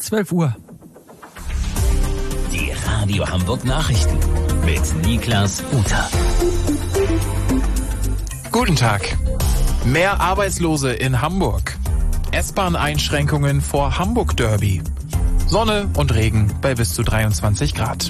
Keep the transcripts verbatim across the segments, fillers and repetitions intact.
zwölf Uhr. Die Radio Hamburg Nachrichten mit Niklas Uter. Guten Tag. Mehr Arbeitslose in Hamburg. S-Bahn-Einschränkungen vor Hamburg-Derby. Sonne und Regen bei bis zu dreiundzwanzig Grad.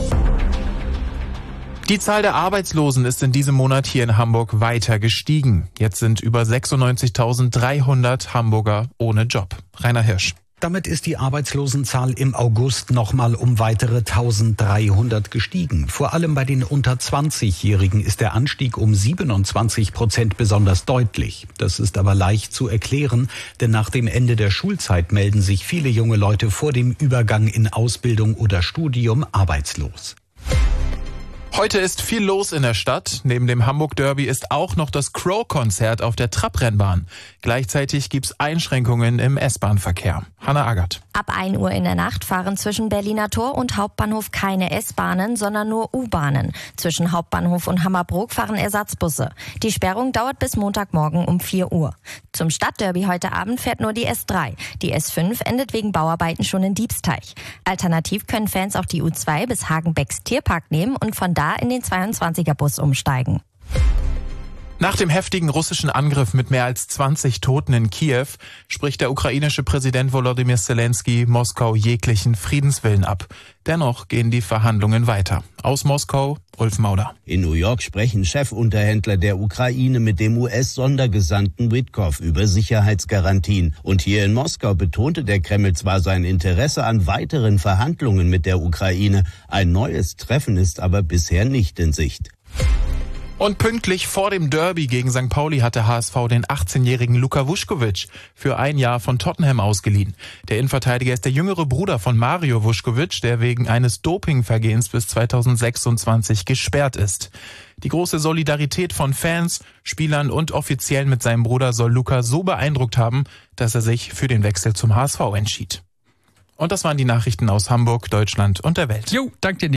Die Zahl der Arbeitslosen ist in diesem Monat hier in Hamburg weiter gestiegen. Jetzt sind über sechsundneunzigtausenddreihundert Hamburger ohne Job. Rainer Hirsch. Damit ist die Arbeitslosenzahl im August nochmal um weitere eintausenddreihundert gestiegen. Vor allem bei den unter zwanzigjährigen ist der Anstieg um siebenundzwanzig Prozent besonders deutlich. Das ist aber leicht zu erklären, denn nach dem Ende der Schulzeit melden sich viele junge Leute vor dem Übergang in Ausbildung oder Studium arbeitslos. Heute ist viel los in der Stadt. Neben dem Hamburg-Derby ist auch noch das Crow-Konzert auf der Trabrennbahn. Gleichzeitig gibt's Einschränkungen im S-Bahn-Verkehr. Hanna Agert. Ab ein Uhr in der Nacht fahren zwischen Berliner Tor und Hauptbahnhof keine S-Bahnen, sondern nur U-Bahnen. Zwischen Hauptbahnhof und Hammerbrook fahren Ersatzbusse. Die Sperrung dauert bis Montagmorgen um vier Uhr. Zum Stadtderby heute Abend fährt nur die S drei. Die S fünf endet wegen Bauarbeiten schon in Diebsteich. Alternativ können Fans auch die U zwei bis Hagenbecks Tierpark nehmen und von da in den zweiundzwanziger Bus umsteigen. Nach dem heftigen russischen Angriff mit mehr als zwanzig Toten in Kiew spricht der ukrainische Präsident Volodymyr Zelensky Moskau jeglichen Friedenswillen ab. Dennoch gehen die Verhandlungen weiter. Aus Moskau, Ulf Mauder. In New York sprechen Chefunterhändler der Ukraine mit dem U S-Sondergesandten Witkow über Sicherheitsgarantien. Und hier in Moskau betonte der Kreml zwar sein Interesse an weiteren Verhandlungen mit der Ukraine, ein neues Treffen ist aber bisher nicht in Sicht. Und pünktlich vor dem Derby gegen Sankt Pauli hat der H S V den achtzehnjährigen Luka Vuskovic für ein Jahr von Tottenham ausgeliehen. Der Innenverteidiger ist der jüngere Bruder von Mario Vuskovic, der wegen eines Dopingvergehens bis zweitausendsechsundzwanzig gesperrt ist. Die große Solidarität von Fans, Spielern und Offiziellen mit seinem Bruder soll Luka so beeindruckt haben, dass er sich für den Wechsel zum H S V entschied. Und das waren die Nachrichten aus Hamburg, Deutschland und der Welt. Jo, danke dir.